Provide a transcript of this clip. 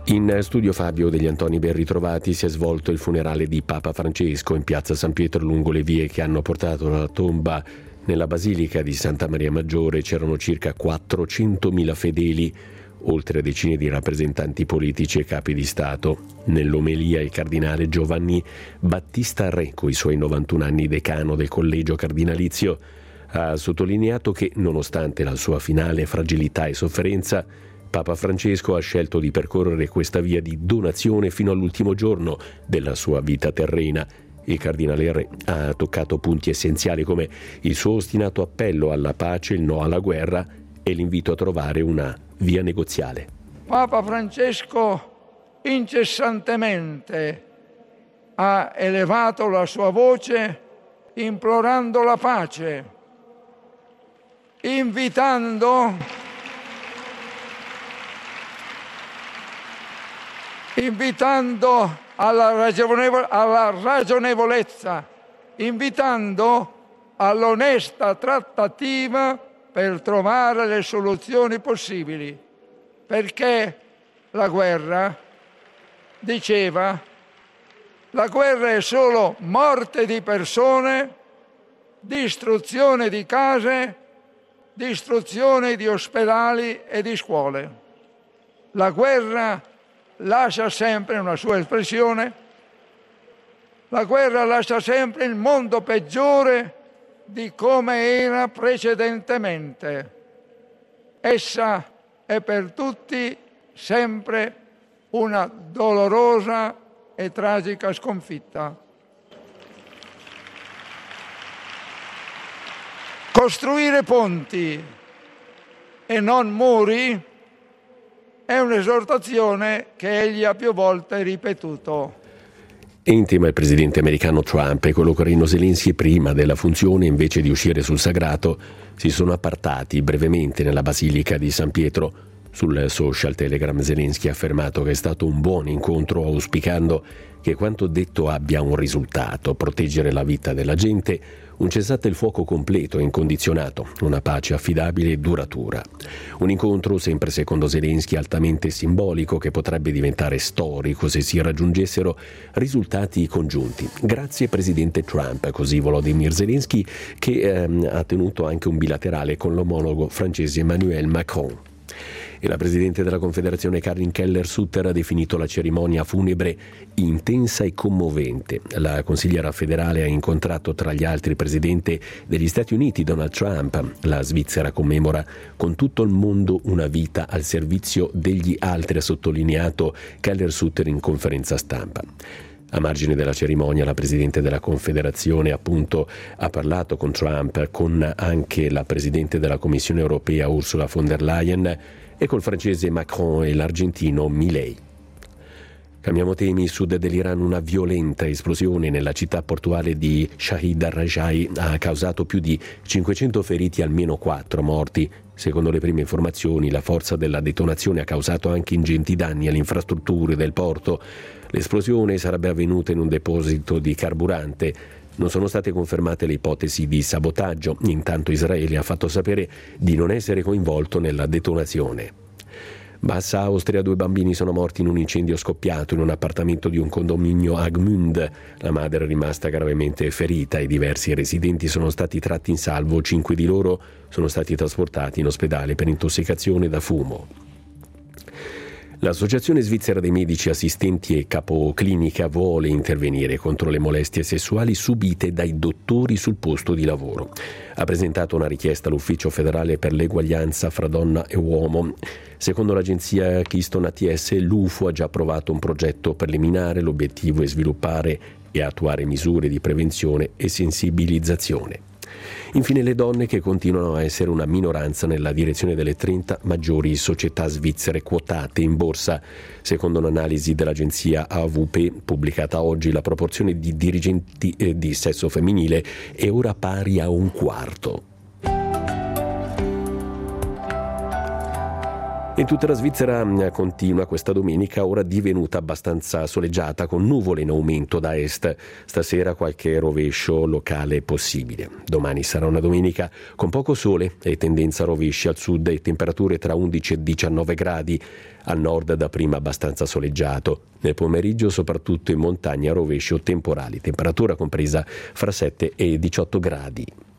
In studio Fabio degli Antoni ben ritrovati. Si è svolto il funerale di Papa Francesco in piazza San Pietro lungo le vie che hanno portato la tomba nella Basilica di Santa Maria Maggiore. C'erano circa 400.000 fedeli, oltre a decine di rappresentanti politici e capi di Stato. Nell'omelia il cardinale Giovanni Battista Re, coi suoi 91 anni decano del collegio cardinalizio, ha sottolineato che, nonostante la sua finale fragilità e sofferenza, Papa Francesco ha scelto di percorrere questa via di donazione fino all'ultimo giorno della sua vita terrena. Il cardinale Re ha toccato punti essenziali come il suo ostinato appello alla pace, il no alla guerra e l'invito a trovare una via negoziale. Papa Francesco incessantemente ha elevato la sua voce implorando la pace, invitando alla ragionevolezza, invitando all'onesta trattativa per trovare le soluzioni possibili, perché la guerra, diceva, la guerra è solo morte di persone, distruzione di case, distruzione di ospedali e di scuole. La guerra lascia sempre una sua espressione, la guerra lascia sempre il mondo peggiore di come era precedentemente. Essa è per tutti sempre una dolorosa e tragica sconfitta. Costruire ponti e non muri è un'esortazione che egli ha più volte ripetuto. In tema il presidente americano Trump e quello ucraino Zelensky, prima della funzione, invece di uscire sul sagrato, si sono appartati brevemente nella Basilica di San Pietro. Sul social Telegram Zelensky ha affermato che è stato un buon incontro, auspicando che quanto detto abbia un risultato: proteggere la vita della gente, un cessate il fuoco completo e incondizionato, una pace affidabile e duratura. Un incontro, sempre secondo Zelensky, altamente simbolico, che potrebbe diventare storico se si raggiungessero risultati congiunti. Grazie presidente Trump, così Volodymyr Zelensky, che ha tenuto anche un bilaterale con l'omologo francese Emmanuel Macron. E la presidente della Confederazione Karin Keller-Sutter ha definito la cerimonia funebre intensa e commovente. La consigliera federale ha incontrato tra gli altri il presidente degli Stati Uniti Donald Trump. La Svizzera commemora con tutto il mondo una vita al servizio degli altri, ha sottolineato Keller-Sutter in conferenza stampa. A margine della cerimonia la presidente della Confederazione appunto ha parlato con Trump, con anche la presidente della Commissione europea Ursula von der Leyen e col francese Macron e l'argentino Milei. Cambiamo temi. Sud dell'Iran, una violenta esplosione nella città portuale di Shahid al-Rajai ha causato più di 500 feriti e almeno 4 morti. Secondo le prime informazioni, la forza della detonazione ha causato anche ingenti danni alle infrastrutture del porto. L'esplosione sarebbe avvenuta in un deposito di carburante. Non sono state confermate le ipotesi di sabotaggio. Intanto Israele ha fatto sapere di non essere coinvolto nella detonazione. Bassa Austria, 2 bambini sono morti in un incendio scoppiato in un appartamento di un condominio a Gmünd. La madre è rimasta gravemente ferita e diversi residenti sono stati tratti in salvo. 5 di loro sono stati trasportati in ospedale per intossicazione da fumo. L'Associazione Svizzera dei Medici Assistenti e Capoclinica vuole intervenire contro le molestie sessuali subite dai dottori sul posto di lavoro. Ha presentato una richiesta all'Ufficio federale per l'eguaglianza fra donna e uomo. Secondo l'agenzia Keystone ATS, l'UFO ha già approvato un progetto preliminare. L'obiettivo è sviluppare e attuare misure di prevenzione e sensibilizzazione. Infine le donne, che continuano a essere una minoranza nella direzione delle 30 maggiori società svizzere quotate in borsa. Secondo un'analisi dell'agenzia AVP pubblicata oggi, la proporzione di dirigenti di sesso femminile è ora pari a 1/4. In tutta la Svizzera continua questa domenica, ora divenuta abbastanza soleggiata, con nuvole in aumento da est. Stasera qualche rovescio locale possibile. Domani sarà una domenica con poco sole e tendenza a rovesci al sud e temperature tra 11 e 19 gradi. Al nord dapprima abbastanza soleggiato. Nel pomeriggio soprattutto in montagna rovescio temporali, temperatura compresa fra 7 e 18 gradi.